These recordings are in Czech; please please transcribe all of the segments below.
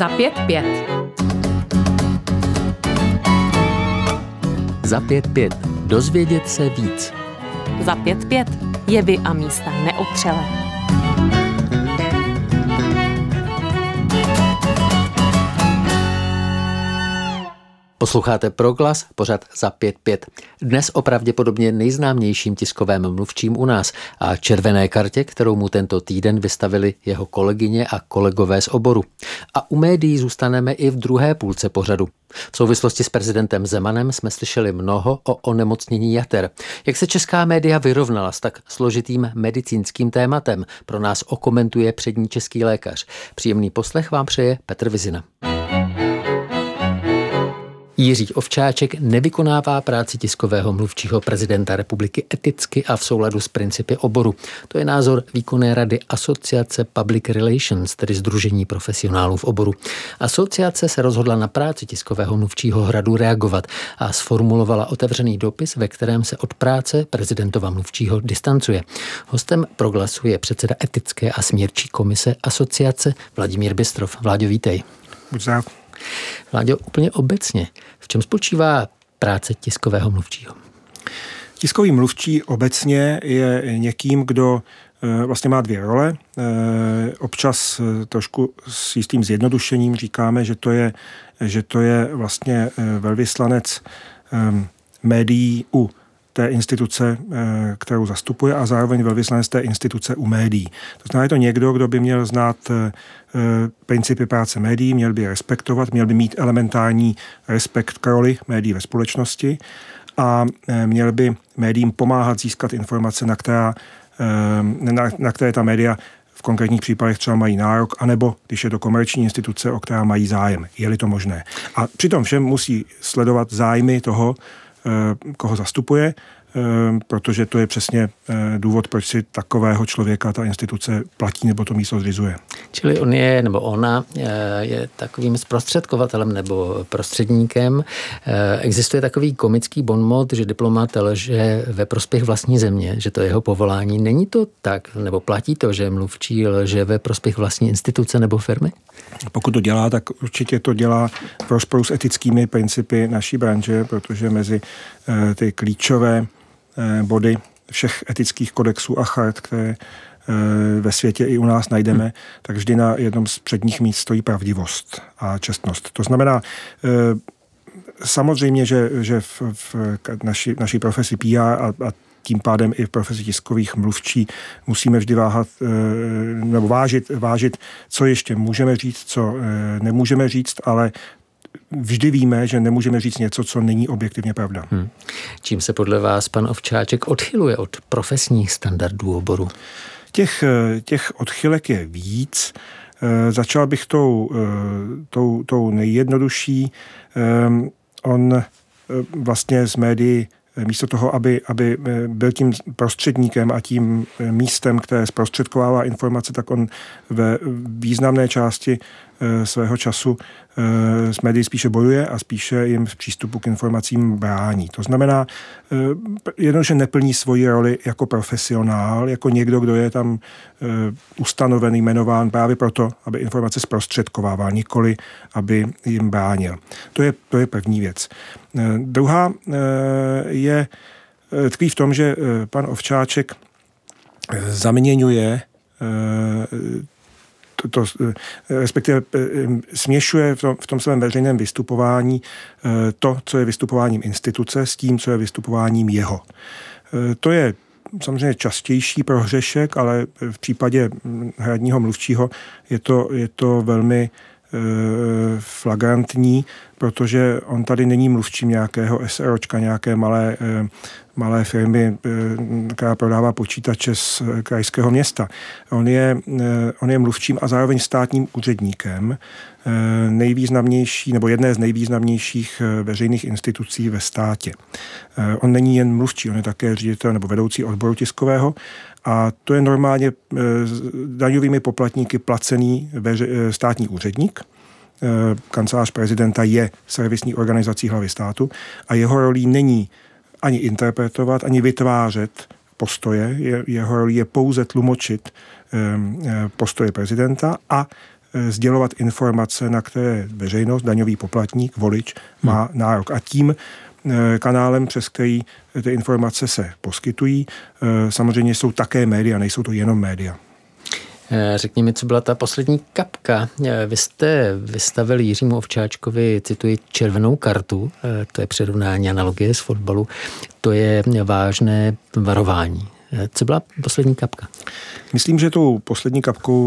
Za 5-5. Za 5-5. Dozvědět se víc. Za 5-5. Jevy a místa neotřelé. Posloucháte Proglas, pořad Za 5-5. Dnes o pravděpodobně nejznámějším tiskovém mluvčím u nás a červené kartě, kterou mu tento týden vystavili jeho kolegyně a kolegové z oboru. A u médií zůstaneme i v druhé půlce pořadu. V souvislosti s prezidentem Zemanem jsme slyšeli mnoho o onemocnění jater. Jak se česká média vyrovnala s tak složitým medicínským tématem, pro nás okomentuje přední český lékař. Příjemný poslech vám přeje Petr Vizina. Jiří Ovčáček nevykonává práci tiskového mluvčího prezidenta republiky eticky a v souladu s principy oboru. To je názor výkonné rady Asociace Public Relations, tedy sdružení profesionálů v oboru. Asociace se rozhodla na práci tiskového mluvčího Hradu reagovat a sformulovala otevřený dopis, ve kterém se od práce prezidentova mluvčího distancuje. Hostem Proglasu je předseda etické a smírčí komise asociace Vladimír Bystrov. Vláďo, vítej. Vláďo, úplně obecně, v čem spočívá práce tiskového mluvčího? Tiskový mluvčí obecně je někým, kdo vlastně má dvě role. Občas trošku s jistým zjednodušením říkáme, že to je vlastně velvyslanec médií u té instituce, kterou zastupuje, a zároveň velvyslanec té instituce u médií. To znamená, je to někdo, kdo by měl znát principy práce médií, měl by respektovat, měl by mít elementární respekt k roli médií ve společnosti a měl by médiím pomáhat získat informace, na které ta média v konkrétních případech třeba mají nárok, anebo když je to komerční instituce, o která mají zájem, je-li to možné. A přitom všem musí sledovat zájmy toho, koho zastupuje, protože to je přesně důvod, proč si takového člověka ta instituce platí nebo to místo zřizuje. Čili on je, nebo ona je takovým zprostředkovatelem nebo prostředníkem. Existuje takový komický bonmot, že diplomat lže ve prospěch vlastní země, že to je jeho povolání. Není to tak, nebo platí to, že mluvčí lže ve prospěch vlastní instituce nebo firmy? Pokud to dělá, tak určitě to dělá v rozporu s etickými principy naší branže, protože mezi ty klíčové body všech etických kodexů a chart, které ve světě i u nás najdeme, tak vždy na jednom z předních míst stojí pravdivost a čestnost. To znamená, samozřejmě, že v naší profesi PR a tím pádem i v profesi tiskových mluvčí musíme vždy nebo vážit, co ještě můžeme říct, co nemůžeme říct, ale vždy víme, že nemůžeme říct něco, co není objektivně pravda. Čím se podle vás pan Ovčáček odchyluje od profesních standardů oboru? Těch odchylek je víc. Začal bych tou nejjednodušší. On vlastně z médií místo toho, aby byl tím prostředníkem a tím místem, které zprostředkovává informace, tak on ve významné části svého času s médií spíše bojuje a spíše jim v přístupu k informacím brání. To znamená, jednoduše neplní svoji roli jako profesionál, jako někdo, kdo je tam ustanovený, jmenován právě proto, aby informace zprostředkovával, nikoli aby jim bránil. To je první věc. Druhá tkví v tom, že pan Ovčáček zaměňuje respektive směšuje v tom svém veřejném vystupování to, co je vystupováním instituce, s tím, co je vystupováním jeho. To je samozřejmě častější prohřešek, ale v případě hradního mluvčího je to velmi flagrantní, protože on tady není mluvčím nějakého SROčka, nějaké malé firmy, která prodává počítače z krajského města. On je mluvčím a zároveň státním úředníkem nejvýznamnější nebo jedné z nejvýznamnějších veřejných institucí ve státě. On není jen mluvčí, on je také ředitel nebo vedoucí odboru tiskového a to je normálně daňovými poplatníky placený státní úředník. Kancelář prezidenta je servisní organizací hlavy státu a jeho rolí není ani interpretovat, ani vytvářet postoje. Jeho rolí je pouze tlumočit postoje prezidenta a sdělovat informace, na které veřejnost, daňový poplatník, volič má nárok. A tím kanálem, přes který ty informace se poskytují, samozřejmě jsou také média, nejsou to jenom média. Řekni mi, co byla ta poslední kapka. Vy jste vystavil Jiřímu Ovčáčkovi, cituji, červenou kartu, to je přirovnání analogie z fotbalu, to je vážné varování. Co byla poslední kapka? Myslím, že tou poslední kapkou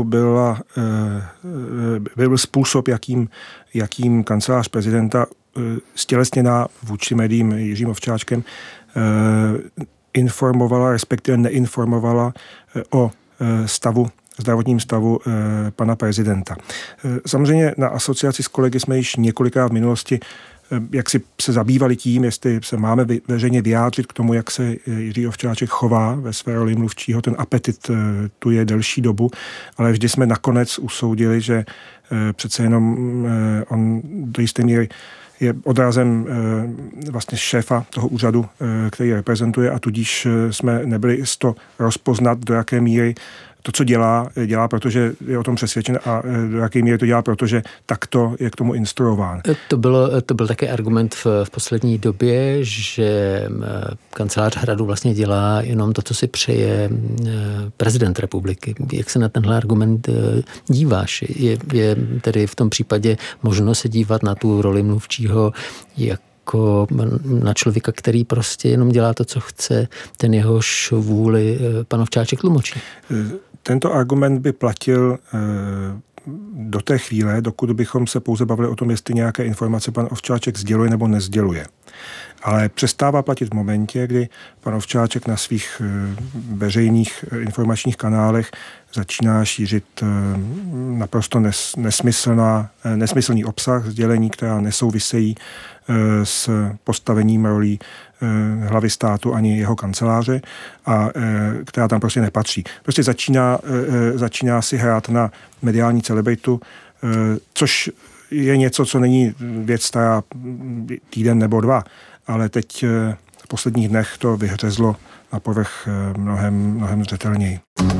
byl způsob, jakým kancelář prezidenta stělesněná vůči médiím Jiřím Ovčáčkem informovala, respektive neinformovala o zdravotním stavu pana prezidenta. Samozřejmě na asociaci s kolegy jsme již několikrát v minulosti jak si se zabývali tím, jestli se máme veřejně vyjádřit k tomu, jak se Jiří Ovčáček chová ve své roli mluvčího. Ten apetit tu je delší dobu, ale vždy jsme nakonec usoudili, že přece jenom on do jisté míry je odrazem vlastně šéfa toho úřadu, který reprezentuje, a tudíž jsme nebyli to rozpoznat, do jaké míry to, co dělá, protože je o tom přesvědčen, a do jaké míry to dělá, protože takto je k tomu instruován. To byl také argument v poslední době, že kancelář Hradu vlastně dělá jenom to, co si přeje prezident republiky. Jak se na tenhle argument díváš? Je tedy v tom případě možno se dívat na tu roli mluvčího jako na člověka, který prostě jenom dělá to, co chce, ten jehož vůli pan Ovčáček tlumočí? Tento argument by platil do té chvíle, dokud bychom se pouze bavili o tom, jestli nějaké informace pan Ovčáček sděluje nebo nezděluje. Ale přestává platit v momentě, kdy pan Ovčáček na svých veřejných informačních kanálech začíná šířit naprosto nesmyslný obsah, sdělení, která nesouvisejí s postavením rolí hlavy státu ani jeho kanceláře, a která tam prostě nepatří. Prostě začíná si hrát na mediální celebritu, což je něco, co není věc stará týden nebo dva, ale teď v posledních dnech to vyhřezlo na povrch mnohem zřetelněji.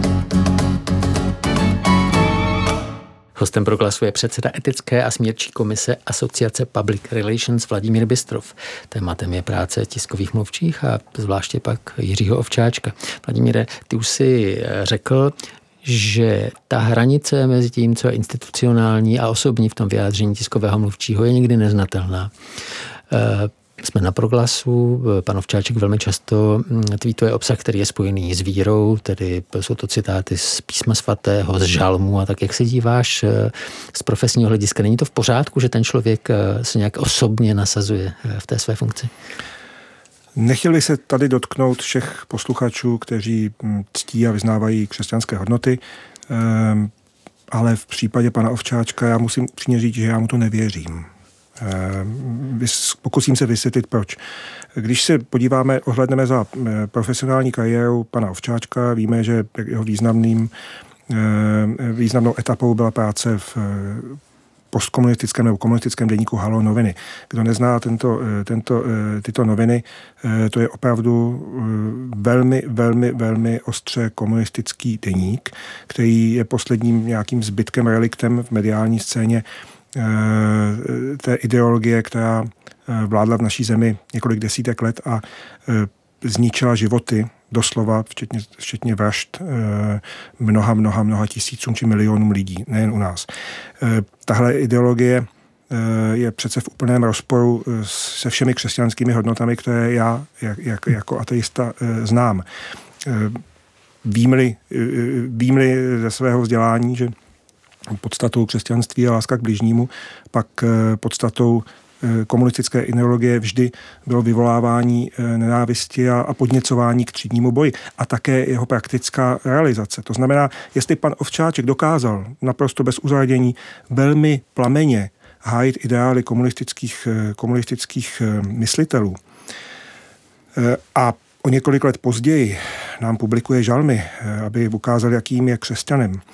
Hostem Proglasu je předseda etické a smírčí komise Asociace Public Relations Vladimír Bystrov. Tématem je práce tiskových mluvčích a zvláště pak Jiřího Ovčáčka. Vladimíre, ty už si řekl, že ta hranice mezi tím, co je institucionální a osobní v tom vyjádření tiskového mluvčího, je nikdy neznatelná. Jsme na Proglasu, pan Ovčáček velmi často tweetuje obsah, který je spojený s vírou, tedy jsou to citáty z Písma svatého, z žalmu, a tak jak se díváš z profesního hlediska, není to v pořádku, že ten člověk se nějak osobně nasazuje v té své funkci? Nechtěl bych se tady dotknout všech posluchačů, kteří ctí a vyznávají křesťanské hodnoty, ale v případě pana Ovčáčka já musím upřímně říct, že já mu to nevěřím. Pokusím se vysvětlit, proč. Když se podíváme, ohlédneme za profesionální kariérou pana Ovčáčka, víme, že jeho významnou etapou byla práce v postkomunistickém nebo komunistickém deníku Haló noviny. Kdo nezná tyto noviny, to je opravdu velmi ostře komunistický deník, který je posledním nějakým zbytkem, reliktem v mediální scéně té ideologie, která vládla v naší zemi několik desítek let a zničila životy doslova, včetně vražd mnoha tisícům či milionům lidí, nejen u nás. Tahle ideologie je přece v úplném rozporu se všemi křesťanskými hodnotami, které já jako ateista znám. Vím-li ze svého vzdělání, že podstatou křesťanství je láska k bližnímu, pak podstatou komunistické ideologie vždy bylo vyvolávání nenávisti a podněcování k třídnímu boji a také jeho praktická realizace. To znamená, jestli pan Ovčáček dokázal naprosto bez uzardění velmi plameně hájit ideály komunistických myslitelů a o několik let později nám publikuje žalmy, aby ukázal, jakým je křesťanem,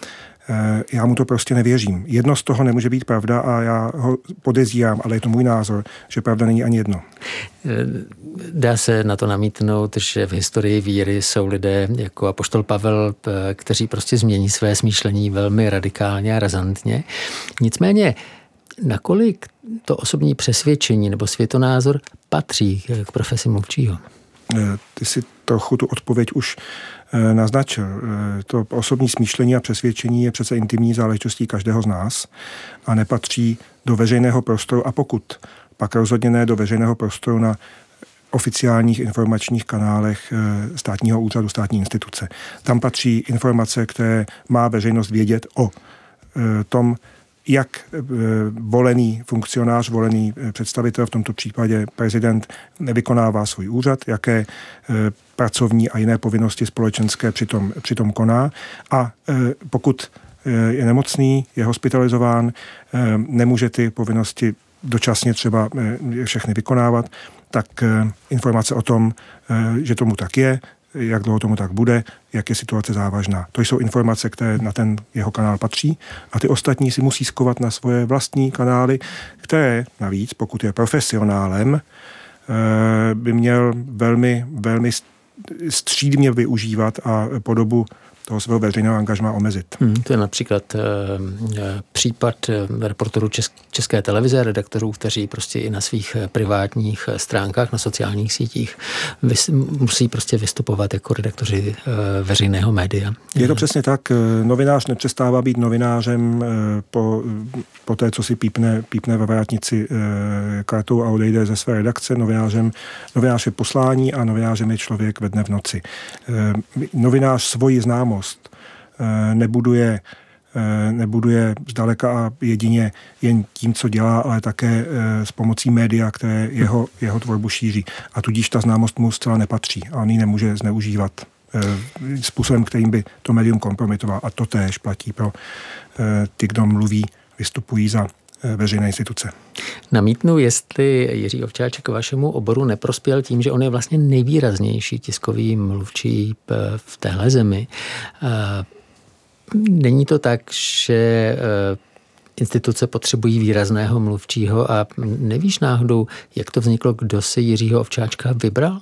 Já mu to prostě nevěřím. Jedno z toho nemůže být pravda a já ho podezírám, ale je to můj názor, že pravda není ani jedno. Dá se na to namítnout, že v historii víry jsou lidé jako apoštol Pavel, kteří prostě změní své smýšlení velmi radikálně a razantně. Nicméně, nakolik to osobní přesvědčení nebo světonázor patří k profesi mluvčího? Ty si trochu tu odpověď už naznačil. To osobní smýšlení a přesvědčení je přece intimní záležitostí každého z nás a nepatří do veřejného prostoru a pokud pak rozhodně ne do veřejného prostoru na oficiálních informačních kanálech státního úřadu, státní instituce. Tam patří informace, které má veřejnost vědět o tom, jak volený funkcionář, volený představitel, v tomto případě prezident, vykonává svůj úřad, jaké pracovní a jiné povinnosti společenské přitom koná a pokud je nemocný, je hospitalizován, nemůže ty povinnosti dočasně třeba všechny vykonávat, tak informace o tom, že tomu tak je, jak dlouho tomu tak bude, jak je situace závažná. To jsou informace, které na ten jeho kanál patří a ty ostatní si musí skovat na svoje vlastní kanály, které navíc, pokud je profesionálem, by měl velmi, velmi střídmě využívat a po dobu toho svého veřejného angažmá omezit. To je například případ reporterů České televize, redaktorů, kteří prostě i na svých privátních stránkách, na sociálních sítích musí prostě vystupovat jako redaktoři veřejného média. Je to přesně tak. Novinář nepřestává být novinářem po té, co si pípne ve vrátnici kartou a odejde ze své redakce. Novinář je poslání a novinářem je člověk ve dne v noci. Novinář svoji známost nebuduje zdaleka a jedině jen tím, co dělá, ale také s pomocí média, které jeho tvorbu šíří. A tudíž ta známost mu zcela nepatří a on ji nemůže zneužívat způsobem, kterým by to médium kompromitoval. A to též platí pro ty, kdo mluví, vystupují za veřejné instituce. Namítnu, jestli Jiří Ovčáček vašemu oboru neprospěl tím, že on je vlastně nejvýraznější tiskový mluvčí v téhle zemi. Není to tak, že instituce potřebují výrazného mluvčího a nevíš náhodou, jak to vzniklo, kdo se Jiřího Ovčáčka vybral?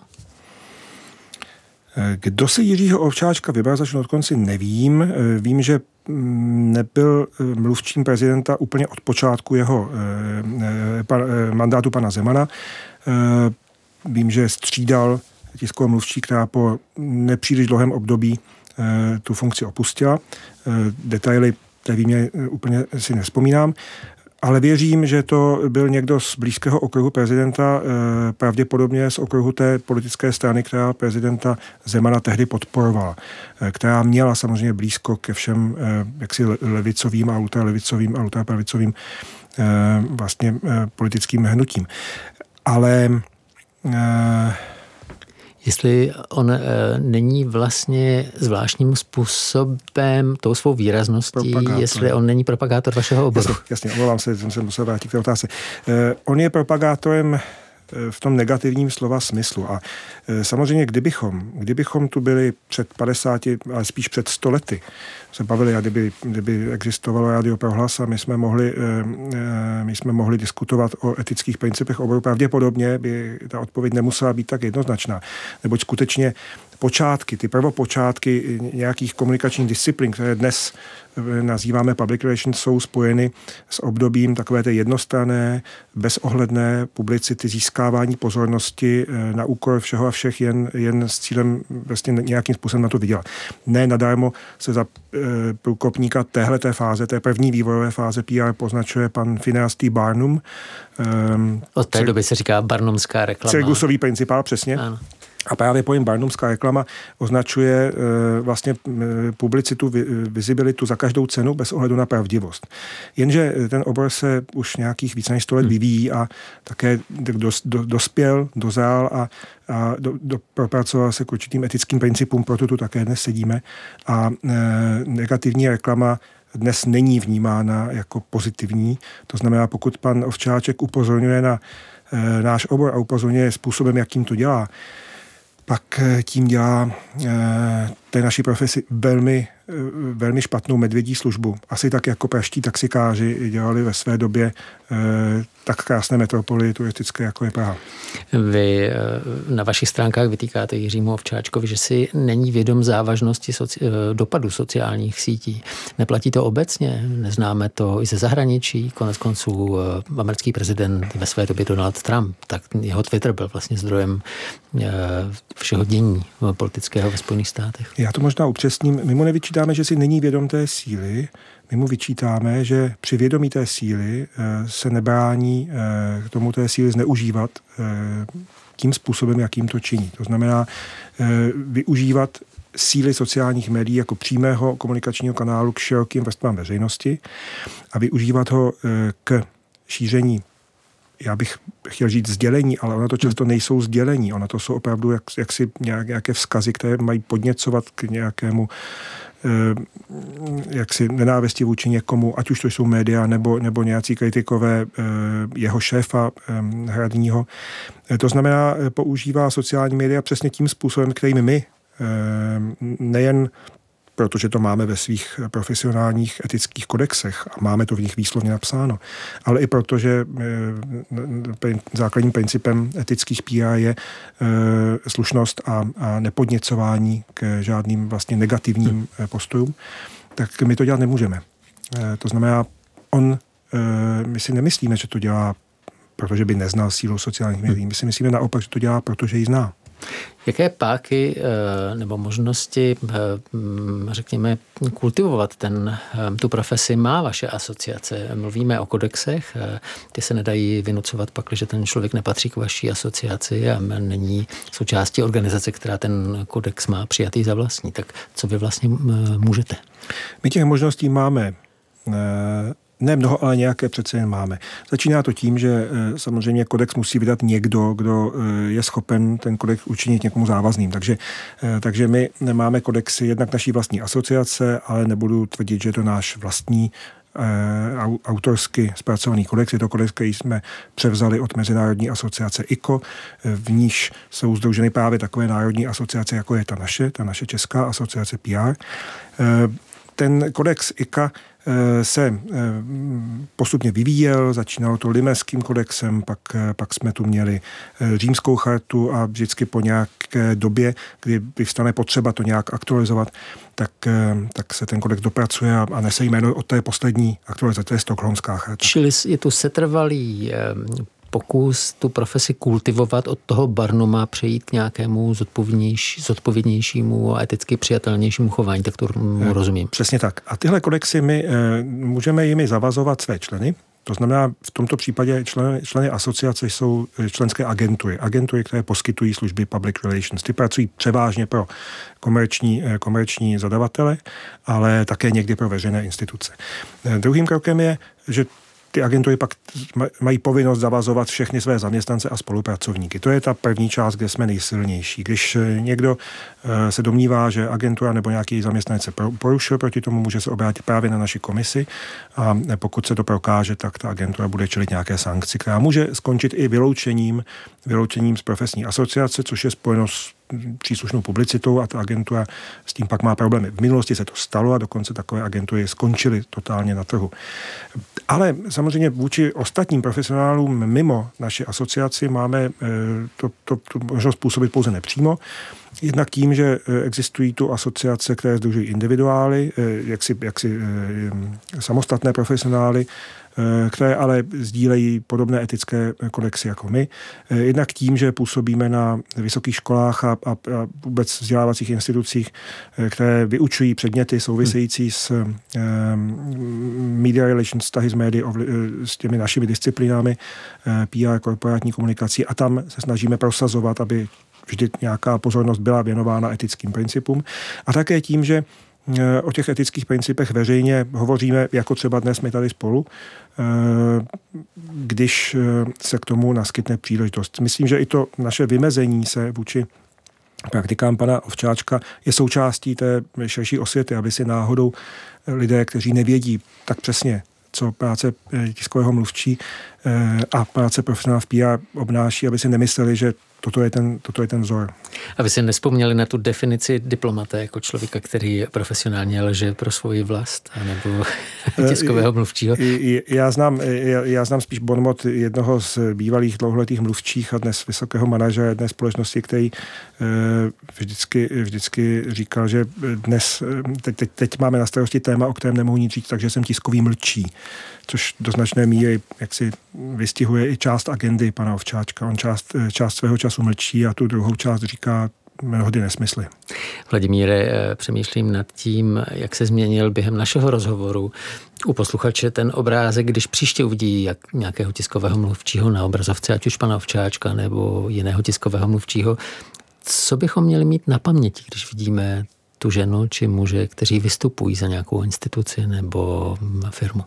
Kdo se Jiřího Ovčáčka vybral, začnu od konci nevím. Vím, že nebyl mluvčím prezidenta úplně od počátku jeho mandátu pana Zemana. Vím, že střídal tiskovou mluvčí, která po nepříliš dlouhém období tu funkci opustila. Detaily té výměny úplně si nevzpomínám. Ale věřím, že to byl někdo z blízkého okruhu prezidenta, pravděpodobně z okruhu té politické strany, která prezidenta Zemana tehdy podporovala, která měla samozřejmě blízko ke všem jaksi levicovým a ultralevicovým a ultrapravicovým vlastně politickým hnutím. Ale jestli on není vlastně zvláštním způsobem, tou svou výrazností, jestli on není propagátor vašeho oboru. Jasně, omlouvám se, jsem se musel vrátit k té otázce. On je propagátorem v tom negativním slova smyslu. A samozřejmě, kdybychom tu byli před 50, ale spíš před 100 lety, se bavili, a kdyby existovalo Rádio Prohlas a my jsme mohli diskutovat o etických principech oboru, pravděpodobně by ta odpověď nemusela být tak jednoznačná. Neboť skutečně ty prvopočátky nějakých komunikačních disciplín, které dnes nazýváme public relations, jsou spojeny s obdobím takové té jednostranné, bezohledné publicity, získávání pozornosti na úkor všeho a všech, jen s cílem vlastně nějakým způsobem na to vydělat. Ne nadarmo se za průkopníka téhleté fáze, té první vývojové fáze PR poznačuje pan Phineas T. Barnum. Od té doby se říká barnumská reklama. Cirkusový principál, přesně. Ano. A právě pojem barnumská reklama označuje vlastně publicitu, vizibilitu za každou cenu bez ohledu na pravdivost. Jenže ten obor se už nějakých více než 100 let vyvíjí a také dospěl, dozrál a propracoval se k určitým etickým principům, proto tu také dnes sedíme. A negativní reklama dnes není vnímána jako pozitivní. To znamená, pokud pan Ovčáček upozorňuje na náš obor a upozorňuje způsobem, jakým to dělá, pak tím dělá té naší profesi velmi velmi špatnou medvědí službu. Asi tak jako praští taxikáři dělali ve své době tak krásné metropoly turistické, jako je Praha. Vy na vašich stránkách vytýkáte Jiřímu Ovčáčkovi, že si není vědom závažnosti dopadu sociálních sítí. Neplatí to obecně? Neznáme to i ze zahraničí? Koneckonců americký prezident ve své době Donald Trump, tak jeho Twitter byl vlastně zdrojem všeho dění politického ve Spojených státech. Já to možná upřesním. My mu nevyčítáme, že si není vědom té síly. My mu vyčítáme, že při vědomí té síly se nebrání k tomu té síly zneužívat tím způsobem, jakým to činí. To znamená využívat síly sociálních médií jako přímého komunikačního kanálu k širokým vrstvám veřejnosti a využívat ho k šíření, já bych chtěl říct sdělení, ale ono to často nejsou sdělení, ono to jsou opravdu jaksi nějaké vzkazy, které mají podněcovat k nějakému jaksi nenávisti vůči někomu, ať už to jsou média nebo nějací kritikové jeho šéfa hradního. To znamená, používá sociální média přesně tím způsobem, kterým my nejen protože to máme ve svých profesionálních etických kodexech a máme to v nich výslovně napsáno, ale i protože základním principem etických PR je slušnost a nepodněcování k žádným vlastně negativním postojům, tak my to dělat nemůžeme. To znamená, my si nemyslíme, že to dělá, protože by neznal sílu sociálních médií. My si myslíme naopak, že to dělá, protože ji zná. Jaké páky nebo možnosti, řekněme, kultivovat tu profesi má vaše asociace? Mluvíme o kodexech, ty se nedají vynucovat pak, že ten člověk nepatří k vaší asociaci a není součástí organizace, která ten kodex má přijatý za vlastní. Tak co vy vlastně můžete? My těch možností máme ne mnoho, ale nějaké přece jen máme. Začíná to tím, že samozřejmě kodex musí vydat někdo, kdo je schopen ten kodex učinit někomu závazným. Takže my nemáme kodexy jednak naší vlastní asociace, ale nebudu tvrdit, že je to náš vlastní autorsky zpracovaný kodex. Je to kodex, který jsme převzali od Mezinárodní asociace ICO, v níž jsou sdruženy právě takové národní asociace, jako je ta naše česká asociace PR. Ten kodex ICA se postupně vyvíjel, začínalo to Limeským kodexem, pak jsme tu měli Římskou chartu a vždycky po nějaké době, kdy vyvstane potřeba to nějak aktualizovat, tak se ten kodex dopracuje a nese jméno od té poslední aktualizace, to je Stockholmská charta. Čili je tu setrvalý pokus tu profesi kultivovat, od toho Barnuma přejít k nějakému zodpovědnějšímu a eticky přijatelnějšímu chování, tak to rozumím. Přesně tak. A tyhle kodexy my můžeme jimi zavazovat své členy. To znamená, v tomto případě členy asociace jsou členské agentury, které poskytují služby public relations. Ty pracují převážně pro komerční zadavatele, ale také někdy pro veřejné instituce. Druhým krokem je, že ty agentury pak mají povinnost zavazovat všechny své zaměstnance a spolupracovníky. To je ta první část, kde jsme nejsilnější. Když někdo se domnívá, že agentura nebo nějaký zaměstnanec se porušil proti tomu, může se obrátit právě na naši komisi a pokud se to prokáže, tak ta agentura bude čelit nějaké sankci, která může skončit i vyloučením z profesní asociace, což je spojeno s příslušnou publicitou a ta agentura s tím pak má problémy. V minulosti se to stalo a dokonce takové agentury skončily totálně na trhu. Ale samozřejmě vůči ostatním profesionálům mimo naši asociaci máme to možnost působit pouze nepřímo. Jednak tím, že existují tu asociace, které sdružují individuály, jaksi samostatné profesionály, které ale sdílejí podobné etické kodexy jako my. Jednak tím, že působíme na vysokých školách a vůbec vzdělávacích institucích, které vyučují předměty související s media relations, vztahy z médií, s těmi našimi disciplínami, PR, korporátní komunikací a tam se snažíme prosazovat, aby vždy nějaká pozornost byla věnována etickým principům. A také tím, že o těch etických principech veřejně hovoříme, jako třeba dnes my tady spolu, když se k tomu naskytne příležitost. Myslím, že i to naše vymezení se vůči praktikám pana Ovčáčka je součástí té širší osvěty, aby si náhodou lidé, kteří nevědí tak přesně, co práce tiskového mluvčí a práce profesionála v PR obnáší, aby si nemysleli, že toto je ten vzor. A vy si nevzpomněli na tu definici diplomata jako člověka, který profesionálně lže pro svoji vlast, anebo tiskového mluvčího? Já znám spíš bonmot jednoho z bývalých dlouholetých mluvčích a dnes vysokého manažera jedné společnosti, který vždycky říkal, že teď máme na starosti téma, o kterém nemohu nic říct, takže jsem tiskový mlčí, což do značné míry jaksi vystihuje i část agendy pana Ovčáčka. On část svého času mlčí a tu druhou část říká mnohdy nesmysly. Vladimíre, přemýšlím nad tím, jak se změnil během našeho rozhovoru u posluchače ten obrázek, když příště uvidí nějakého tiskového mluvčího na obrazovce, ať už pana Ovčáčka nebo jiného tiskového mluvčího. Co bychom měli mít na paměti, když vidíme tu ženu či muže, kteří vystupují za nějakou instituci nebo firmu?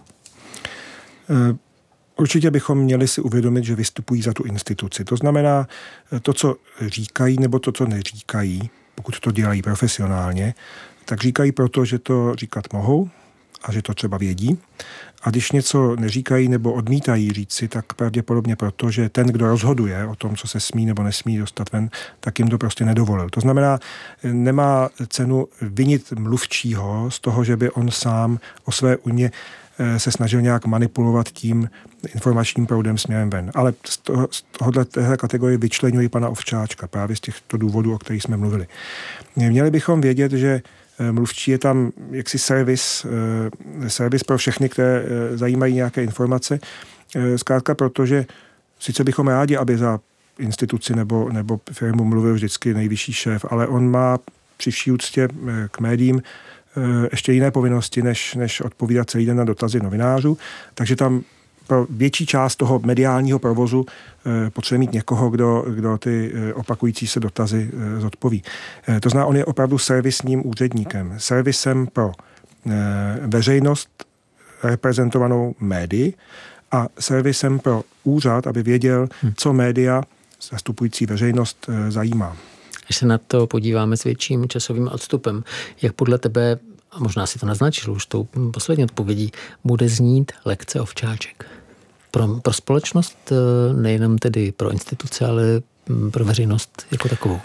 Určitě bychom měli si uvědomit, že vystupují za tu instituci. To znamená, to, co říkají, nebo to, co neříkají, pokud to dělají profesionálně, tak říkají proto, že to říkat mohou a že to třeba vědí. A když něco neříkají nebo odmítají říci, tak pravděpodobně proto, že ten, kdo rozhoduje o tom, co se smí nebo nesmí dostat ven, tak jim to prostě nedovolil. To znamená, nemá cenu vinit mluvčího z toho, že by on sám o své újmě se snažil nějak manipulovat tím informačním proudem směrem ven. Ale z téhle kategorie vyčleňuji pana Ovčáčka právě z těchto důvodů, o kterých jsme mluvili. Měli bychom vědět, že mluvčí je tam jaksi servis pro všechny, které zajímají nějaké informace. Zkrátka protože sice bychom rádi, aby za instituci nebo firmu mluvil vždycky nejvyšší šéf, ale on má při vší úctě k médiím ještě jiné povinnosti, než odpovídat celý den na dotazy novinářů. Takže tam pro větší část toho mediálního provozu potřebuje mít někoho, kdo ty opakující se dotazy zodpoví. To znamená, on je opravdu servisním úředníkem. Servisem pro veřejnost reprezentovanou médii a servisem pro úřad, aby věděl, co média zastupující veřejnost zajímá. Když se na to podíváme s větším časovým odstupem, jak podle tebe, a možná si to naznačil už tou poslední odpovědí, bude znít lekce Ovčáček? Pro společnost, nejenom tedy pro instituce, ale pro veřejnost jako takovou.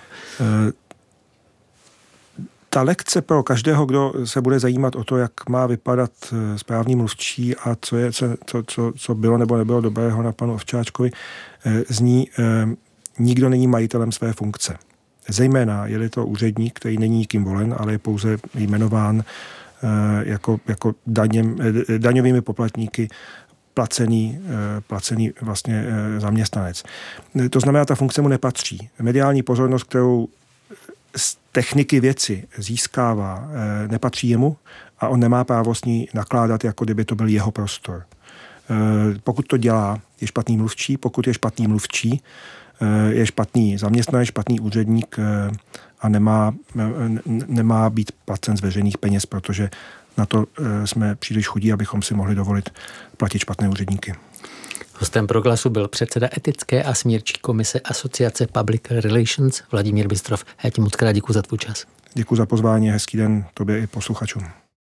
Ta lekce pro každého, kdo se bude zajímat o to, jak má vypadat správný mluvčí a co bylo nebo nebylo dobrého na panu Ovčáčkovi, zní: nikdo není majitelem své funkce. Zejména je to úředník, který není nikým volen, ale je pouze jmenován jako daňovými poplatníky placený vlastně zaměstnanec. To znamená, ta funkce mu nepatří. Mediální pozornost, kterou z techniky věci získává, nepatří jemu a on nemá právo s ní nakládat, jako kdyby to byl jeho prostor. Pokud to dělá, je špatný mluvčí, pokud je špatný mluvčí, je špatný zaměstnanec, špatný úředník a nemá být placen z veřejných peněz, protože na to jsme příliš chudí, abychom si mohli dovolit platit špatné úředníky. Hostem Proglasu byl předseda etické a smírčí komise Asociace Public Relations Vladimír Bystrov. Já ti moc krát děkuji za tvůj čas. Děkuji za pozvání, hezký den tobě i posluchačům.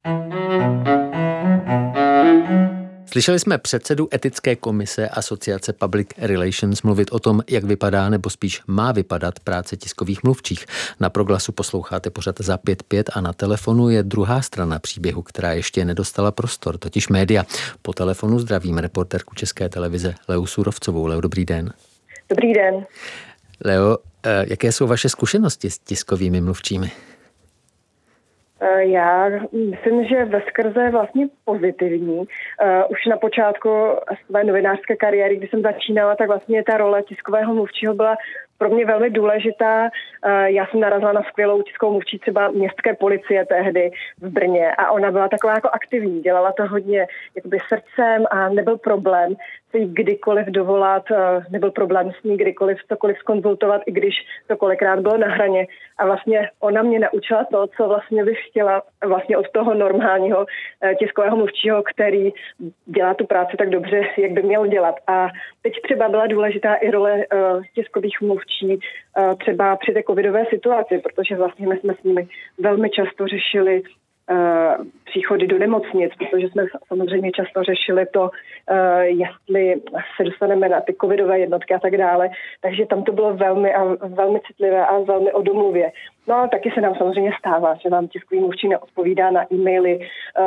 Slyšeli jsme předsedu etické komise Asociace Public Relations mluvit o tom, jak vypadá nebo spíš má vypadat práce tiskových mluvčích. Na Proglasu posloucháte pořad Za 5-5 a na telefonu je druhá strana příběhu, která ještě nedostala prostor, totiž média. Po telefonu zdravím reportérku České televize Leu Surovcovou. Leo, dobrý den. Dobrý den. Leo, jaké jsou vaše zkušenosti s tiskovými mluvčími? Já myslím, že veskrze vlastně pozitivní. Už na počátku své novinářské kariéry, když jsem začínala, tak vlastně ta role tiskového mluvčího byla pro mě velmi důležitá. Já jsem narazila na skvělou tiskovou mluvčí třeba městské policie tehdy v Brně a ona byla taková jako aktivní, dělala to hodně jakoby srdcem a nebyl problém se jí kdykoliv dovolat, nebyl problém s ní kdykoliv cokoliv zkonzultovat, i když to kolikrát bylo na hraně. A vlastně ona mě naučila to, co vlastně bych chtěla vlastně od toho normálního tiskového mluvčího, který dělá tu práci tak dobře, jak by měl dělat. A teď třeba byla důležitá i role tiskových mluvčí třeba při té covidové situaci, protože vlastně my jsme s nimi velmi často řešili příchody do nemocnic, protože jsme samozřejmě často řešili to, jestli se dostaneme na ty covidové jednotky a tak dále. Takže tam to bylo velmi citlivé a velmi o domluvě. No a taky se nám samozřejmě stává, že vám tiskový mluvčí neodpovídá na e-maily,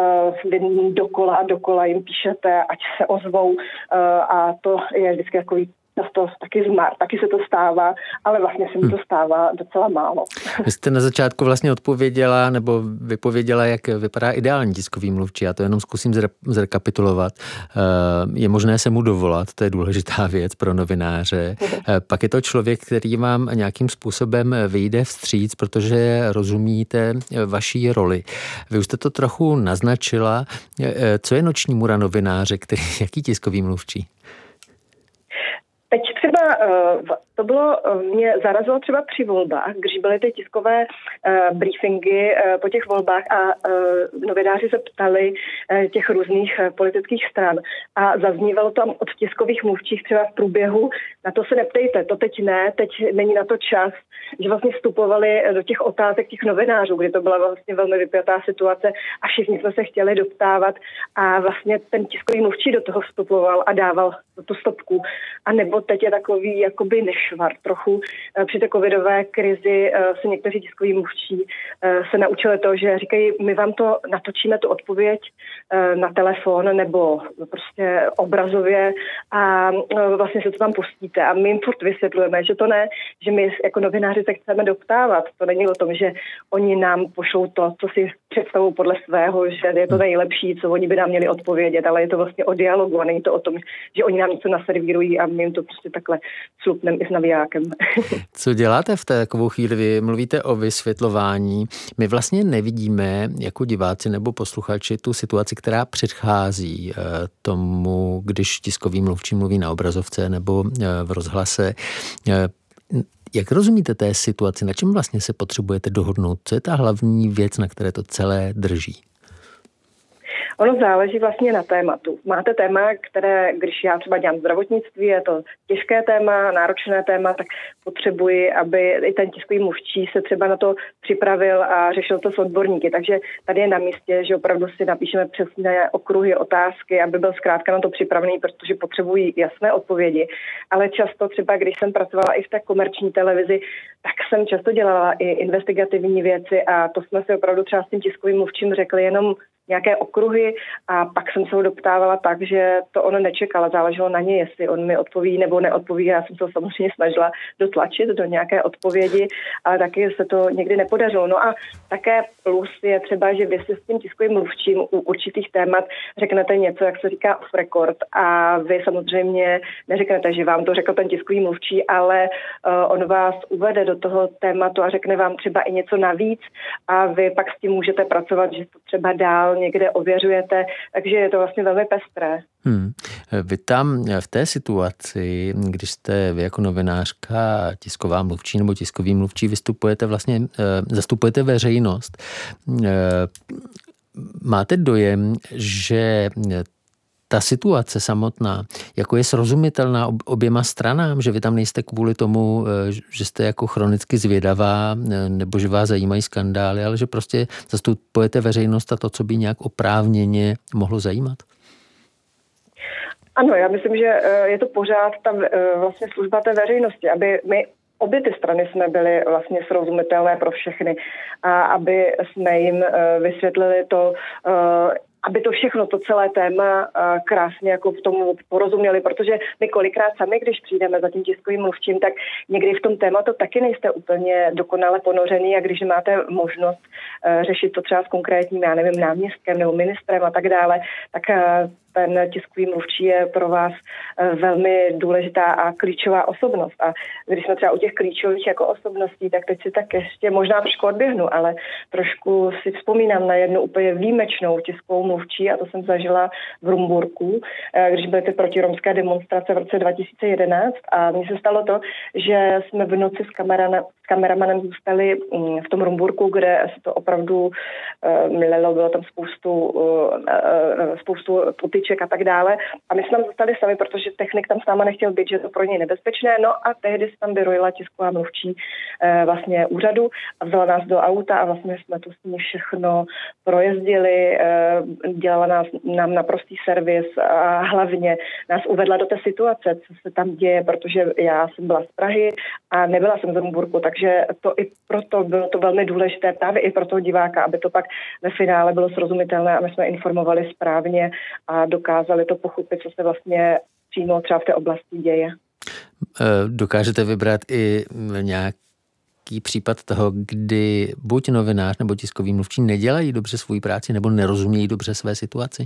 dokola a dokola jim píšete, ať se ozvou, a to je vždycky takový často taky zmar, taky se to stává, ale vlastně se mi to stává docela málo. Vy jste na začátku vlastně odpověděla nebo vypověděla, jak vypadá ideální tiskový mluvčí. Já to jenom zkusím zrekapitulovat. Je možné se mu dovolat, to je důležitá věc pro novináře. Pak je to člověk, který vám nějakým způsobem vyjde vstříc, protože rozumíte vaší roli. Vy už jste to trochu naznačila. Co je noční můra novináře, jaký tiskový mluvčí? Teď třeba to bylo, mě zarazilo třeba při volbách, když byly ty tiskové briefingy po těch volbách a novináři se ptali těch různých politických stran a zaznívalo tam od tiskových mluvčích třeba v průběhu, na to se neptejte, to teď ne, teď není na to čas, že vlastně vstupovali do těch otázek těch novinářů, kdy to byla vlastně velmi vypjatá situace a všichni jsme se chtěli doptávat a vlastně ten tiskový mluvčí do toho vstupoval a dával tu stopku. A nebo teď je takový jakoby nešvar trochu. Při té covidové krizi se někteří tiskoví mluvčí se naučili to, že říkají, my vám to natočíme, tu odpověď na telefon nebo prostě obrazově a vlastně se to tam pustíte. A my jim furt vysvětlujeme, že to ne, že my jako novináři se chceme doptávat. To není o tom, že oni nám pošlou to, co si představují podle svého, že je to nejlepší, co oni by nám měli odpovědět, ale je to vlastně o dialogu a není to o tom, že oni nám něco naservírují a my jim to prostě takhle slupnem i s navijákem. Co děláte v takovou chvíli? Vy mluvíte o vysvětlování. My vlastně nevidíme jako diváci nebo posluchači tu situaci, která předchází tomu, když tiskový mluvčí mluví na obrazovce nebo v rozhlase. Jak rozumíte té situaci? Na čem vlastně se potřebujete dohodnout? Co je ta hlavní věc, na které to celé drží? Ono záleží vlastně na tématu. Máte téma, které, když já třeba dělám zdravotnictví, je to těžké téma, náročné téma, tak potřebuji, aby i ten tiskový mluvčí se třeba na to připravil a řešil to s odborníky. Takže tady je na místě, že opravdu si napíšeme přesné okruhy, otázky, aby byl zkrátka na to připravený, protože potřebují jasné odpovědi. Ale často třeba, když jsem pracovala i v té komerční televizi, tak jsem často dělala i investigativní věci a to jsme si opravdu třeba s tím tiskovým mluvčím řekli jenom nějaké okruhy a pak jsem se ho doptávala tak, že to on nečekala, záleželo na něj, jestli on mi odpoví nebo neodpoví. Já jsem se samozřejmě snažila dotlačit do nějaké odpovědi, ale taky se to někdy nepodařilo. No a také plus je třeba, že vy si s tím tiskovým mluvčím u určitých témat řeknete něco, jak se říká off record a vy samozřejmě neřeknete, že vám to řekl ten tiskový mluvčí, ale on vás uvede do toho tématu a řekne vám třeba i něco navíc a vy pak s tím můžete pracovat, že to třeba dál někde ověřujete, takže je to vlastně velmi pestré. Vy tam v té situaci, když jste vy jako novinářka, tisková mluvčí nebo tiskový mluvčí, vystupujete vlastně, zastupujete veřejnost. Máte dojem, že ta situace samotná, jako je srozumitelná oběma stranám, že vy tam nejste kvůli tomu, že jste jako chronicky zvědavá, nebo že vás zajímají skandály, ale že prostě zastupujete veřejnost a to, co by nějak oprávněně mohlo zajímat? Ano, já myslím, že je to pořád ta vlastně služba té veřejnosti, aby my obě ty strany jsme byly vlastně srozumitelné pro všechny a aby jsme jim vysvětlili to, aby to všechno, to celé téma krásně jako v tomu porozuměli, protože my kolikrát sami, když přijdeme za tím tiskovým mluvčím, tak někdy v tom tématu taky nejste úplně dokonale ponořený a když máte možnost řešit to třeba s konkrétním, já nevím, náměstkem nebo ministrem a tak dále, tak ten tiskový mluvčí je pro vás velmi důležitá a klíčová osobnost. A když jsme třeba u těch klíčových jako osobností, tak teď si tak ještě možná trošku odběhnu, ale trošku si vzpomínám na jednu úplně výjimečnou tiskovou mluvčí a to jsem zažila v Rumburku, když byly ty protiromské demonstrace v roce 2011 a mně se stalo to, že jsme v noci s kameramanem zůstali v tom Rumburku, kde se to opravdu mlelo, bylo tam spoustu potyček stoliček a tak dále. A my jsme tam zůstali sami, protože technik tam s náma nechtěl být, že to pro něj nebezpečné. No a tehdy se tam vyrojila tisková mluvčí vlastně úřadu a vzala nás do auta a vlastně jsme tu s ní všechno projezdili, dělala nám naprostý servis a hlavně nás uvedla do té situace, co se tam děje, protože já jsem byla z Prahy a nebyla jsem z Rumburku, takže to i proto bylo to velmi důležité právě i pro toho diváka, aby to pak ve finále bylo srozumitelné a my jsme informovali správně a dokázali to pochopit, co se vlastně přímo třeba v té oblasti děje. Dokážete vybrat i nějaký případ toho, kdy buď novinář nebo tiskový mluvčí nedělají dobře svou práci nebo nerozumějí dobře své situaci?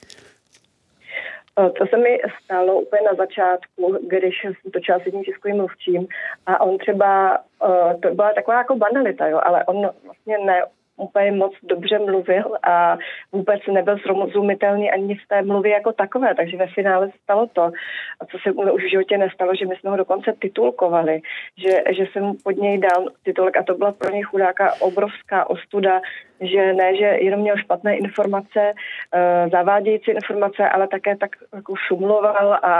To se mi stalo úplně na začátku, když jsem točila s jedním tiskovým mluvčím a on třeba, to byla taková jako banalita, jo, ale on vlastně úplně moc dobře mluvil a vůbec nebyl srozumitelný ani v té mluvě jako takové, takže ve finále stalo to, co se už v životě nestalo, že my jsme ho dokonce titulkovali, že jsem pod něj dal titulek a to byla pro něj chudáka obrovská ostuda, že ne, že jenom měl špatné informace, zavádějící informace, ale také tak jako šumloval a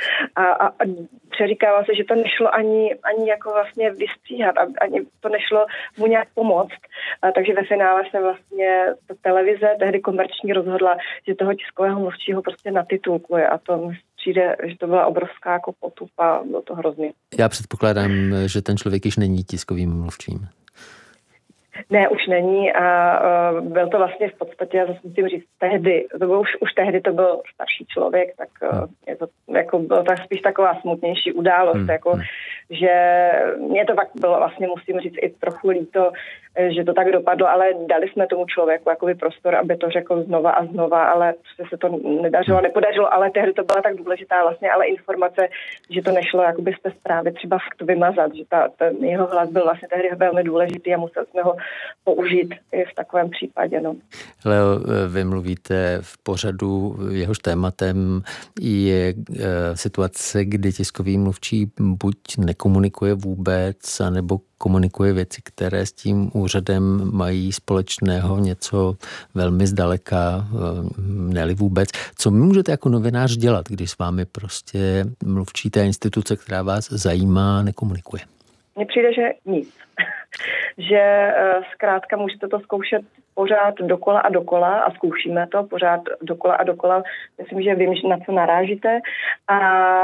přeříkával se, že to nešlo ani jako vlastně vystříhat, ani to nešlo mu nějak pomoct. Takže ve finále se vlastně ta televize tehdy komerční rozhodla, že toho tiskového mluvčího prostě natitulkuje a to přijde, že to byla obrovská jako potupa, bylo to hrozný. Já předpokládám, že ten člověk již není tiskovým mluvčím. Ne, už není a byl to vlastně v podstatě, já zase musím říct, tehdy, to bylo už tehdy to byl starší člověk, tak je to, jako bylo to spíš taková smutnější událost, jako, že mě to pak bylo vlastně, musím říct, i trochu líto, že to tak dopadlo, ale dali jsme tomu člověku jakoby prostor, aby to řekl znova a znova, ale se to nepodařilo, ale tehdy to byla tak důležitá vlastně, ale informace, že to nešlo jakoby z té zprávy třeba fakt vymazat, že ten jeho hlas byl vlastně tehdy velmi důležitý a museli jsme ho použít i v takovém případě. No. Leo, vy mluvíte v pořadu, jehož tématem je situace, kdy tiskový mluvčí buď nekomunikuje vůbec, anebo komunikuje věci, které s tím úřadem mají společného něco velmi zdaleka, ne-li vůbec. Co můžete jako novinář dělat, když s vámi prostě mluvčí té instituce, která vás zajímá, nekomunikuje? Mně přijde, že nic. Že zkrátka můžete to zkoušet pořád dokola a dokola a zkoušíme to pořád dokola a dokola. Myslím, že vím, na co narážíte a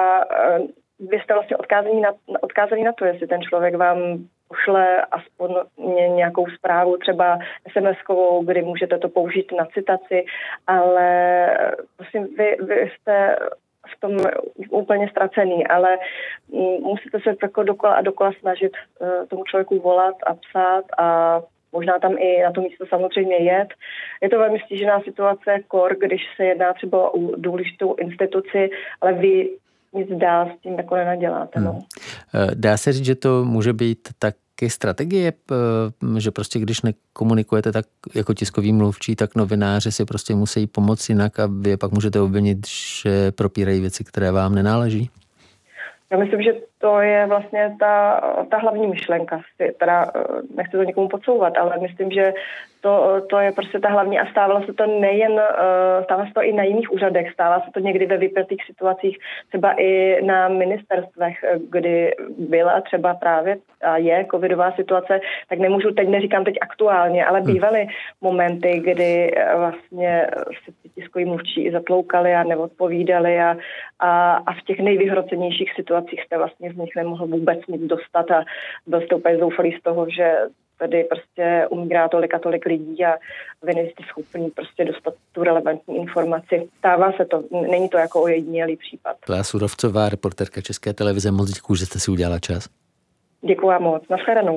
vy jste vlastně odkázaní na to, jestli ten člověk vám pošle aspoň nějakou zprávu, třeba SMS-kovou, kdy můžete to použít na citaci, ale vlastně vy jste v tom úplně ztracený, ale musíte se jako dokola a dokola snažit tomu člověku volat a psát a možná tam i na to místo samozřejmě jet. Je to velmi stížená situace, když se jedná třeba o důležitou instituci, ale vy nic dál s tím jako nenaděláte. No. Dá se říct, že to může být taky strategie, že prostě když nekomunikujete tak jako tiskový mluvčí, tak novináři si prostě musí pomoct jinak a vy pak můžete obvinit, že propírají věci, které vám nenáleží? Já myslím, že to je vlastně ta hlavní myšlenka. Teda nechci to nikomu podsouvat, ale myslím, že to je prostě ta hlavní a stávalo se to stává se to i na jiných úřadech, stává se to někdy ve vypjatých situacích, třeba i na ministerstvech, kdy byla třeba právě a je covidová situace, tak teď neříkám teď aktuálně, ale bývaly momenty, kdy vlastně se ti tiskoví mluvčí i zatloukali a neodpovídali a v těch nejvyhrocenějších situacích jste vlastně z nich nemohl vůbec nic dostat a byl jste úplně zoufalý z toho, že tady prostě umírá tolik a tolik lidí a vy nejste schopni prostě dostat tu relevantní informaci. Stává se to, není to jako ojedinělý případ. Klea Surovcová, reportérka České televize, moc děkuju, že jste si udělala čas. Děkuji vám moc, nashledanou.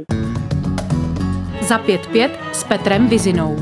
Za 5:5 s Petrem Vizinou.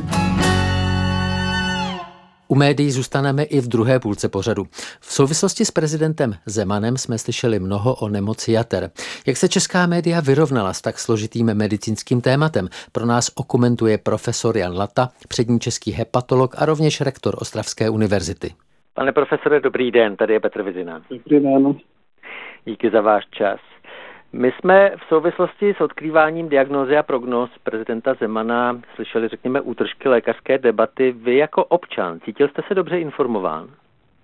U médií zůstaneme i v druhé půlce pořadu. V souvislosti s prezidentem Zemanem jsme slyšeli mnoho o nemoci jater. Jak se česká média vyrovnala s tak složitým medicínským tématem? Pro nás okomentuje profesor Jan Lata, přední český hepatolog a rovněž rektor Ostravské univerzity. Pane profesore, dobrý den, tady je Petr Vizina. Dobrý den. Díky za váš čas. My jsme v souvislosti s odkrýváním diagnózy a prognóz prezidenta Zemana slyšeli, řekněme, útržky lékařské debaty. Vy jako občan, cítil jste se dobře informován?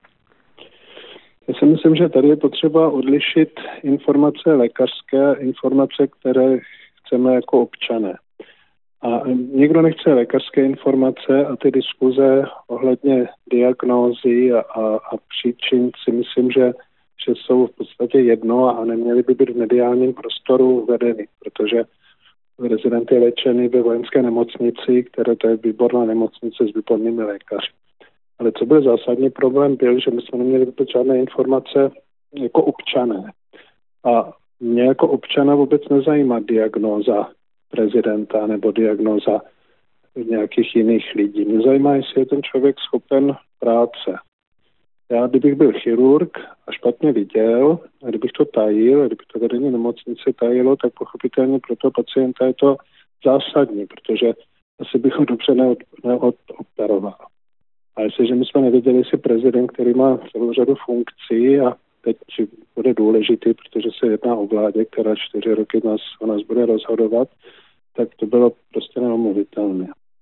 myslím, že tady je potřeba odlišit informace lékařské a informace, které chceme jako občané. A nikdo nechce lékařské informace a ty diskuze ohledně diagnózy a příčin si myslím, že jsou v podstatě jedno a neměly by být v mediálním prostoru vedeny, protože rezident je léčený ve vojenské nemocnici, které to je výborná nemocnice s výbornými lékaři. Ale co byl zásadní problém, byl, že my jsme neměli vůbec žádné informace jako občané. A mě jako občana vůbec nezajímá diagnóza prezidenta nebo diagnóza nějakých jiných lidí. Mě zajímá, jestli je ten člověk schopen práce. Já, kdybych byl chirurg a špatně viděl, a kdybych to tajil, a kdyby to vedení nemocnice tajilo, tak pochopitelně pro toho pacienta je to zásadní, protože asi bych ho dobře neodoperoval. A jestliže my jsme nevěděli, jestli prezident, který má celou řadu funkcí a teď bude důležitý, protože se jedná o vládě, která 4 roky o nás bude rozhodovat, tak to bylo prostě neomluvitelné.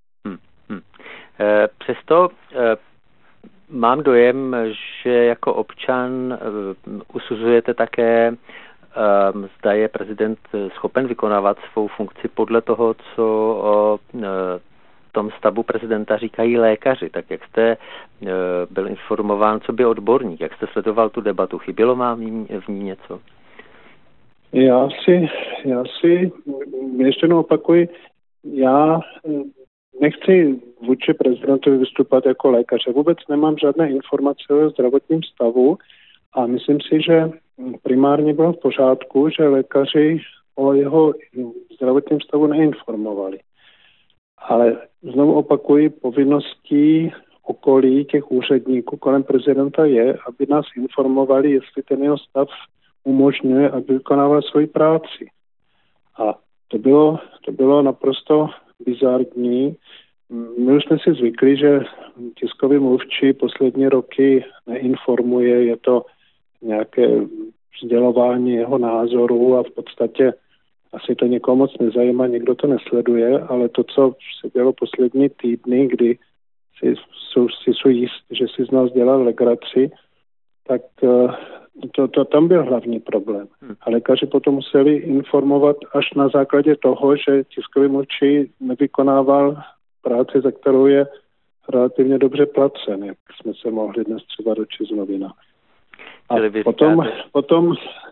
Přesto mám dojem, že jako občan usuzujete také, zda je prezident schopen vykonávat svou funkci podle toho, co o tom stavu prezidenta říkají lékaři. Tak jak jste byl informován, co by odborník, jak jste sledoval tu debatu, chybělo vám v ní něco? Já si ještě jednou opakuji, já nechci vůči prezidentovi vystupovat jako lékař. Já vůbec nemám žádné informace o zdravotním stavu a myslím si, že primárně bylo v pořádku, že lékaři o jeho zdravotním stavu neinformovali. Ale znovu opakuji, povinností okolí těch úředníků kolem prezidenta je, aby nás informovali, jestli ten jeho stav umožňuje, aby vykonával svoji práci. A to bylo naprosto bizarní. My už jsme si zvykli, že tiskový mluvčí poslední roky neinformuje, je to nějaké sdělování jeho názoru a v podstatě asi to někoho moc nezajímá, nikdo to nesleduje, ale to, co se dělo poslední týdny, kdy si jsou jist, že si z nás dělal legraci, tak to tam byl hlavní problém. A lékaři potom museli informovat až na základě toho, že tiskový mluvčí nevykonával práci, za kterou je relativně dobře placen, jak jsme se mohli dnes třeba dočíst z novinách. A potom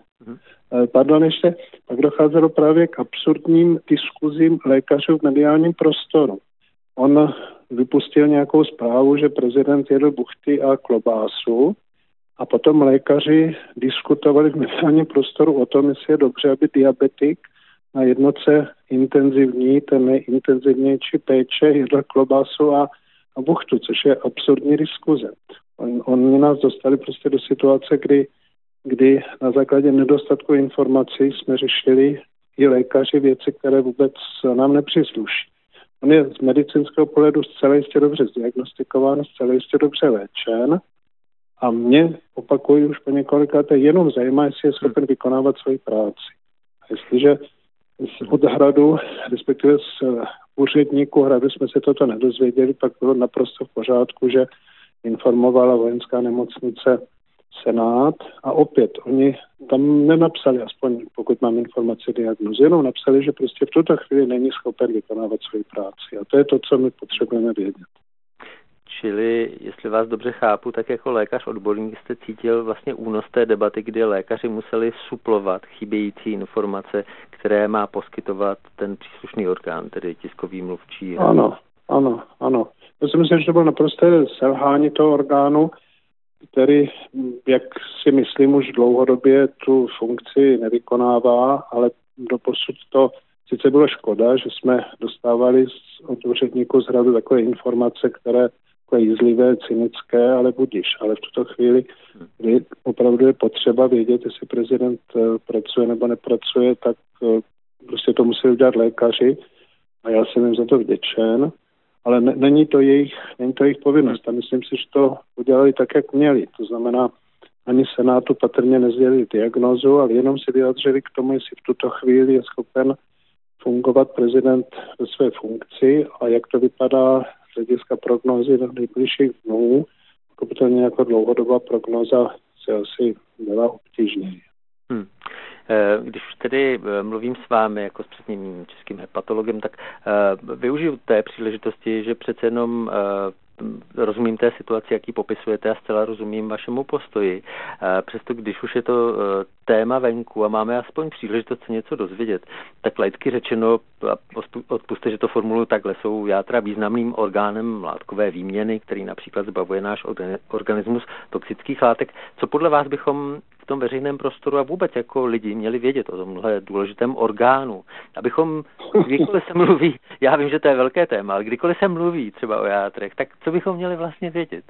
pak docházelo právě k absurdním diskuzím lékařů v mediálním prostoru. On vypustil nějakou zprávu, že prezident jedl buchty a klobásu a potom lékaři diskutovali v mediálním prostoru o tom, jestli je dobře, aby diabetik na jednotce intenzivní, ten nejintenzivnější péče jedl klobásu a buchtu, což je absurdní diskuze. Oni nás dostali prostě do situace, kdy na základě nedostatku informací jsme řešili i lékaři věci, které vůbec nám nepřísluší. On je z medicínského pohledu zcela jistě dobře zdiagnostikován, zcela jistě dobře léčen a mě, opakuju už po několikáté, jenom zajímá, jestli je schopen vykonávat svoji práci. A jestliže od hradu, respektive z úředníků hradu jsme se toto nedozvěděli, pak bylo naprosto v pořádku, že informovala vojenská nemocnice Senát a opět oni tam nenapsali, aspoň pokud mám informace diagnózy, jenom napsali, že prostě v tuto chvíli není schopen vykonávat svoji práci. A to je to, co my potřebujeme vědět. Čili, jestli vás dobře chápu, tak jako lékař odborník jste cítil vlastně únos té debaty, kdy lékaři museli suplovat chybějící informace, které má poskytovat ten příslušný orgán, tedy tiskový mluvčí. Ano. Já si myslím, že to bylo naprosté selhání toho orgánu, který, jak si myslím, už dlouhodobě tu funkci nevykonává, ale doposud to sice bylo škoda, že jsme dostávali od úředníků z hradu takové informace, které takové jízlivé, cynické, ale budiš. Ale v tuto chvíli, kdy opravdu je potřeba vědět, jestli prezident pracuje nebo nepracuje, tak prostě to museli udělat lékaři a já jsem jim za to vděčen. Ale není to jejich povinnost. A myslím si, že to udělali tak, jak měli. To znamená, ani Senátu patrně nesdělili diagnózu, ale jenom si vyjádřili k tomu, jestli v tuto chvíli je schopen fungovat prezident ve své funkci a jak to vypadá z hlediska prognózy do nejbližších dnů. Pokud to nějaká dlouhodobá prognóza se asi byla obtížněji. Když tedy mluvím s vámi jako s předním českým hepatologem, tak využiju té příležitosti, že přece jenom rozumím té situaci, jaký popisujete a zcela rozumím vašemu postoji. Přesto, když už je to téma venku a máme aspoň příležitost se něco dozvědět, tak laicky řečeno, odpusťte, že to formuluji takhle, jsou játra významným orgánem látkové výměny, který například zbavuje náš organismus toxických látek. Co podle vás bychom v tom veřejném prostoru a vůbec jako lidi měli vědět o tomhle důležitém orgánu? Abychom, kdykoliv se mluví, já vím, že to je velké téma, ale kdykoliv se mluví třeba o játrech, tak co bychom měli vlastně vědět?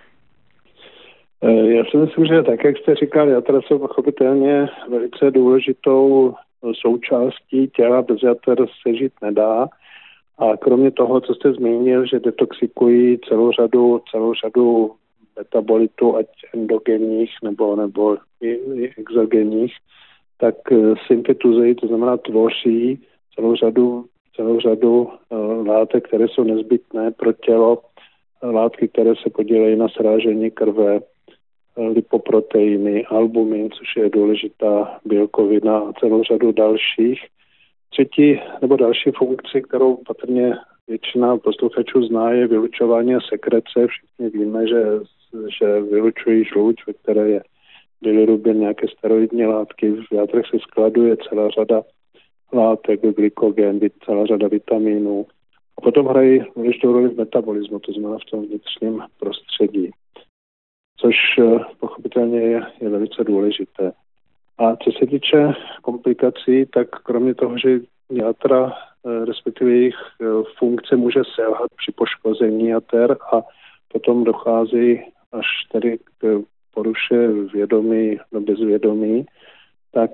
Já si myslím, že tak, jak jste říkal, játra jsou pochopitelně velice důležitou součástí těla, bez játer se žít nedá. A kromě toho, co jste zmínil, že detoxikují celou řadu metabolitů, ať endogenních nebo i exogenních, tak syntetizují, to znamená tvoří celou řadu látek, které jsou nezbytné pro tělo, látky, které se podílejí na srážení krve, lipoproteiny, albumin, což je důležitá bílkovina a celou řadu dalších. Třetí nebo další funkci, kterou patrně většina posluchačů zná, je vylučování a sekrece. Všichni víme, že vylučují žluč, ve které je bilirubin, nějaké steroidní látky. V játrech se skladuje celá řada látek, glykogen, celá řada vitaminů. A potom hrají důležitou roli v metabolismu, to znamená v tom vnitřním prostředí, což pochopitelně je velice důležité. A co se týče komplikací, tak kromě toho, že játra, respektive jejich funkce může selhat při poškození jater a potom dochází až tedy k poruše vědomí, bezvědomí, tak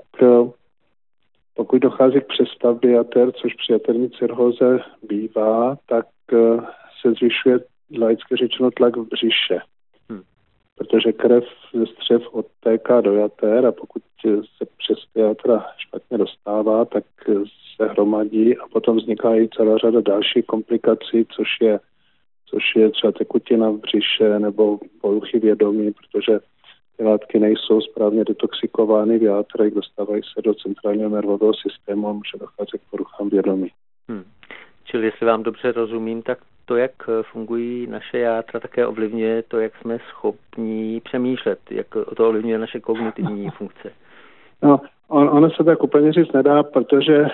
pokud dochází k přestavbě jater, což při jaterní cirhóze bývá, tak se zvyšuje laicky řečeno tlak v břiše. Protože krev ze střev odtéká do jater a pokud se přes ty játra špatně dostává, tak se hromadí a potom vznikají celá řada dalších komplikací, což je třeba tekutina v břiše nebo poruchy vědomí, protože ty látky nejsou správně detoxikovány v játrech, dostávají se do centrálního nervového systému a může docházet k poruchám vědomí. Čili jestli vám dobře rozumím, tak to, jak fungují naše játra, také ovlivňuje to, jak jsme schopní přemýšlet, jak to ovlivňuje naše kognitivní funkce. No, ono se tak úplně říct nedá, protože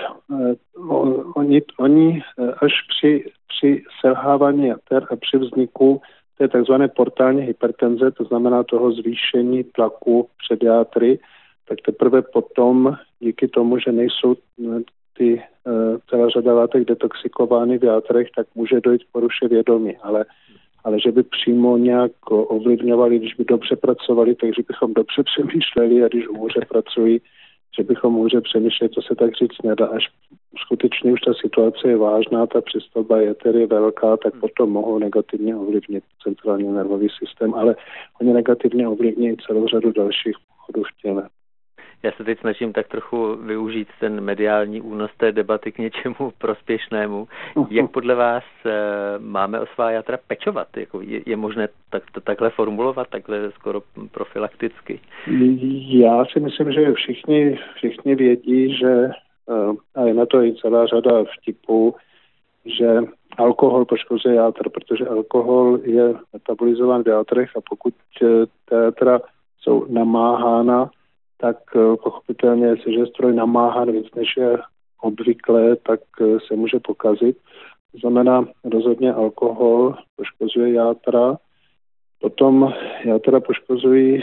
oni až při selhávání jater a při vzniku té takzvané portální hypertenze, to znamená toho zvýšení tlaku před játry, tak teprve potom díky tomu, že nejsou ty celá řada látek detoxikovány v játrech, tak může dojít k poruše vědomí, ale že by přímo nějak ovlivňovali, když by dobře pracovali, takže bychom dobře přemýšleli a když hůře pracují, že bychom hůře přemýšleli, to se tak říct nedá. Až skutečně už ta situace je vážná, ta přestavba jater je velká, tak potom mohou negativně ovlivnit centrální nervový systém, ale oni negativně ovlivní celou řadu dalších pochodů v těle. Já se teď snažím tak trochu využít ten mediální únos té debaty k něčemu prospěšnému. Jak podle vás máme o svá játra pečovat? Je možné takhle formulovat, takhle skoro profilakticky? Já si myslím, že všichni vědí, že a je na to i celá řada vtipů, že alkohol poškozuje játra, protože alkohol je metabolizován v játrech a pokud ta játra jsou namáhána, tak pochopitelně, jestliže je stroj namáhán víc než je obvyklé, tak se může pokazit. To znamená, rozhodně alkohol poškozuje játra, potom játra poškozuje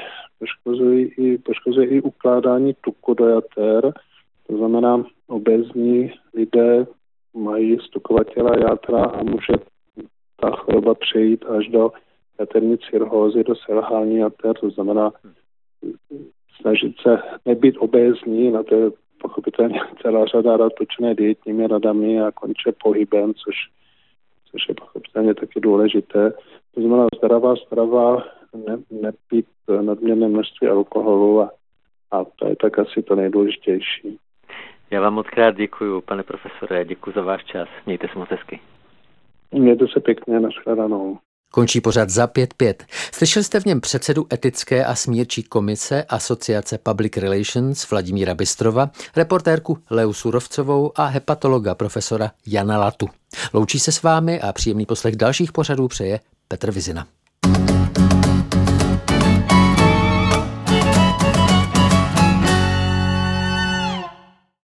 i ukládání tuku do jater, to znamená, obézní lidé mají stukovatělá játra a může ta choroba přejít až do jaterní cirhózy, do selhání jater, to znamená snažit se nebýt obézní, na to je pochopitelně celá řada rad počínaje dietními radami a konče pohybem, což je pochopitelně taky důležité. To znamená zdravá strava, nepít nadměrné množství alkoholu a to je tak asi to nejdůležitější. Já vám moc krát děkuju, pane profesore, děkuji za váš čas. Mějte se moc hezky. Mějte se pěkně, nashledanou. Končí pořad Za 5-5. Slyšeli jste v něm předsedu etické a smírčí komise Asociace Public Relations Vladimíra Bystrova, reportérku Leu Surovcovou a hepatologa profesora Jana Latu. Loučí se s vámi a příjemný poslech dalších pořadů přeje Petr Vizina.